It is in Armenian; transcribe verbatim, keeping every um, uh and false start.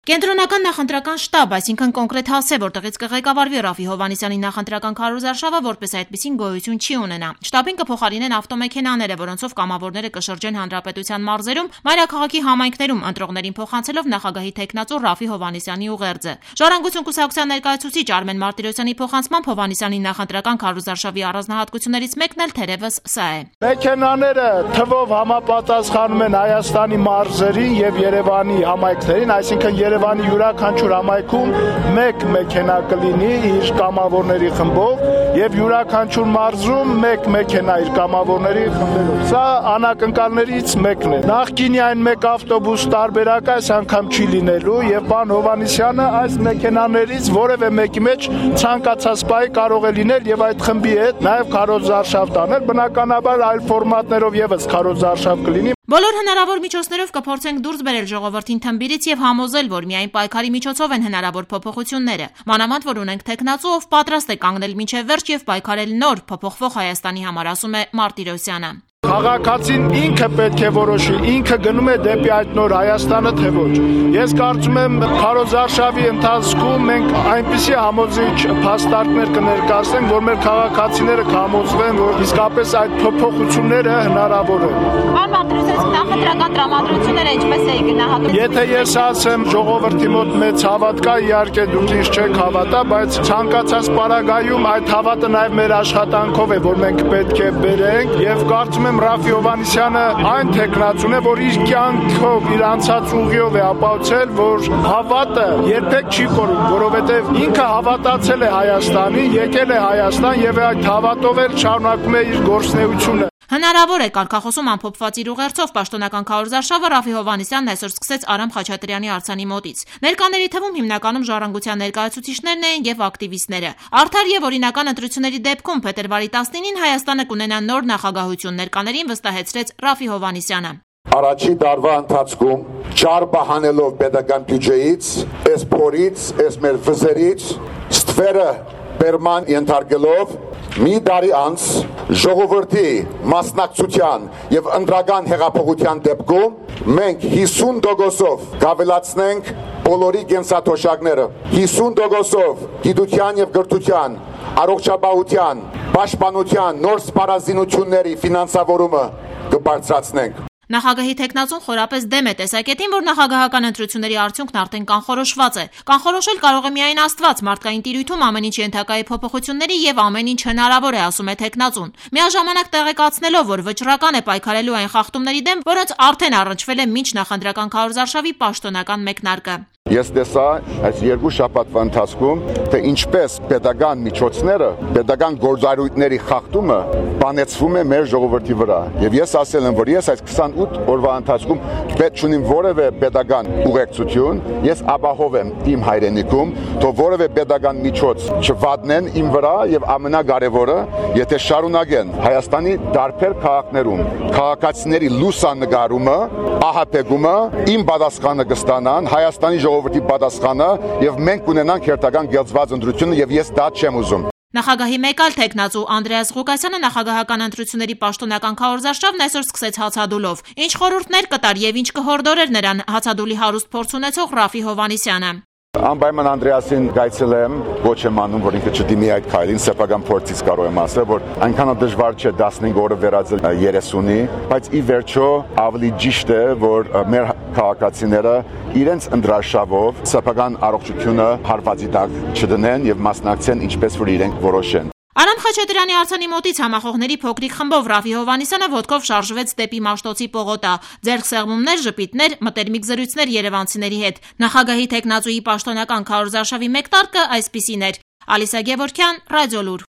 Կենտրոնական նախընտրական շտաբ, այսինքն կոնկրետ հասցե, որտեղից կղեկավարվի Ռաֆի Հովհաննիսյանի նախընտրական քարոզարշավը, որպես այդպիսին գոյություն չի ունենա։ Շտաբին կփոխարինեն ավտոմեքենաները, որոնցով կամավորները կշրջեն հանրապետության մարզերում, մայրաքաղաքի համայնքներում ընտրողներին փոխանցելով նախագահի թեկնածու Ռաֆի Հովհաննիսյանի ուղերձը։ Ժառանգություն կուսակցության ներկայացուցիչ Արմեն Մարտիրոսյանի փոխանցմամբ Հովհաննիսյանի նախընտրական քարոզարշավի առանձնահատկություններից մեկն էլ թերևս սա է։ Մեքենաները թվով համապատասխանում են Հայաստանի մարզերին եւ Երևանի համայնքներին, այսինքն Երևանի յուրաքանչյուր համայնքում մեկ մեքենա կլինի իր կամավորների խմբով եւ յուրաքանչյուր մարզում մեկ մեքենա իր կամավորների խմբերով։ Սա անակնկալներից մեկն է։ Նախկինի այն մեկ ավտոբուս տարբերակը այս անգամ չի լինելու եւ պարոն Հովհաննիսյանը այս մեքենաներից որևէ մեկի մեջ ցանկացած պահի կարող է լինել եւ այդ խմբի հետ նաեւ քարոզարշավ տանել, բնականաբար այլ ֆորմատներով եւս քարոզարշավ կլինի։ Բոլոր հնարավոր միջոցներով կփորձենք դուրս բերել ժողովրդին թմբիրից եւ համոզել, որ միայն պայքարի միջոցով են հնարավոր փոփոխությունները։ Մանավանդ որ ունենք թեկնածու, ով պատրաստ է կանգնել մինչեւ վերջ եւ պայքարել նոր փոփոխվող Հայաստանի համար, ասում է Մարտիրոսյանը։ Քաղաքացին ինքը պետք է որոշի, ինքը գնում է դեպի այդ նոր Հայաստանը, թե ոչ։ Ես կարծում եմ քարոզարշավի ընթացքում մենք այնպիսի համոզիչ փաստարկներ կներկայացնենք, որ մեր քաղաքացիները կհամոզվեն, որ իսկապես այդ փոփոխությունները հնարավոր են։ Պարոն Մարտիրոսյան, նախընտրական տրամադրությունները ինչպես է գնահատում։ Եթե ես ասեմ ժողովրդի մոտ մեծ հավատ կա, իհարկե դուք ինձ չեք հավատա, բայց ցանկացած պարագայում այդ հավատը նաև մեր աշխատանքով է, որ մենք պետք է բերենք եւ կարծում եմ Ռաֆի Հովհաննիսյանը այն թեկնածուն է, որ իր կյանքով, իր անցած ուղիով է ապացուցել, որ հավատը երբեք չի կորում, որովհետև ինքը հավատացել է Հայաստանին, եկել է Հայաստան եւ այդ հավատով էլ շարունակում է իր գործունեությունը։ Հնարավոր է կարգախոսում ամփոփված իր ուղերձով պաշտոնական քարոզարշավը Ռաֆի Հովհաննիսյանն այսօր սկսեց Արամ Խաչատրյանի արձանի մոտից։ Ներկաների թվում հիմնականում ժառանգության ներկայացուցիչներն էին եւ ակտիվիստները։ Արդար եւ օրինական ընտրությունների դեպքում փետրվարի տասնինին Հայաստանը կունենա նոր նախագահություն, ներկաներին վստահեցրեց Ռաֆի Հովհաննիսյանը։ Առաջի դարվա ընթացքում ճարպը հանելով պետական բյուջեից, այս փորից, այս մեր վզերից, ստվերը բերման ենթարկելով մի տարի անց ժողովրդի մասնակցության եւ ընտրական հեղափոխության դեպքում մենք հիսուն տոկոսով կավելացնենք բոլորի կենսաթոշակները, հիսուն տոկոսով գիտության եւ գրթության, առողջապահության, պաշտպանության նոր սպառազինությունների ֆինանսավորումը կբարձրացնենք։ Նախագահի թեկնածուն խորապես դեմ է տեսակետին, որ նախագահական ընտրությունների արդյունքն արդեն կանխորոշված է։ Կանխորոշել կարող է միայն Աստված, մարդկային տիրույթում ամեն ինչ ենթակա է փոփոխությունների եւ ամեն ինչ հնարավոր է, ասում է թեկնածուն։ Միաժամանակ տեղեկացնելով, որ վճռական է պայքարելու այն խախտումների դեմ, որոնց արդեն առնչվել է մինչ նախընտրական քարոզարշավի պաշտոնական մեկնարկը։ Ես տեսա այս երկու շաբաթվա ընթացքում, թե ինչպես պետական միջոցները, պետական գործառույթների խախտումը բանեցվում է մեր ժողովրդի վրա։ Եվ ես ասել եմ, որ ես այս քսանութ օրվա ընթացքում պետք չունիմ որևէ պետական ուղեկցություն, ես ապահով եմ իմ հայրենիքում, թող որևէ պետական միջոց չվատնեն իմ վրա եւ ամենակարևորը, եթե շարունակեն Հայաստանի տարբեր քաղաքներում քաղաքացիների լուսանկարումը, ահաբեկումը, իմ պատասխանը կստանան Հայաստանի ժողովրդի պատասխանը եւ մենք կունենանք հերթական գեղեցված ընտրություն եւ ես դա չեմ ուզում։ Նախագահի մեկ այլ թեկնածու Անդրեաս Ղուկասյանը նախագահական ընտրությունների պաշտոնական քարոզարշավն այսօր սկսեց հացադուլով։ Ինչ խորհուրդներ կտար եւ ինչ կհորդորեր նրան հացադուլի հարուստ փորձ ունեցող Ռաֆի Հովհաննիսյանը։ Անպայման Անդրեասին գայցելեմ, ոչ եմ անում, որ ինքը չդիմի այդ քայլին, սեփական փորձից կարող եմ ասել, որ այնքան դժվար չէ տասնհինգ օրը վերածել երեսունի, բայց ի վերջո ավելի ճիշտ է, որ մեր քաղաքացիները իրենց ընտրաշավով սեփական առողջությունը հարվածի տակ չդնեն եւ մասնակցեն ինչպես որ իրենք որոշեն։ Արամ Խաչատրյանի արձանի մոտից համախոհների փոքրիկ խմբով Ռաֆի Հովհաննիսյանը ոտքով շարժվեց դեպի Մաշտոցի պողոտա։ Ձեռք սեղմումներ, ժպիտներ, մտերմիկ զրույցներ երևանցիների հետ։ Նախագահի թեկնածուի պաշտոնական քարոզարշավի մեկնարկը այսպիսին էր։ Ալիսա Գևորգյան, Ռադիոլուր։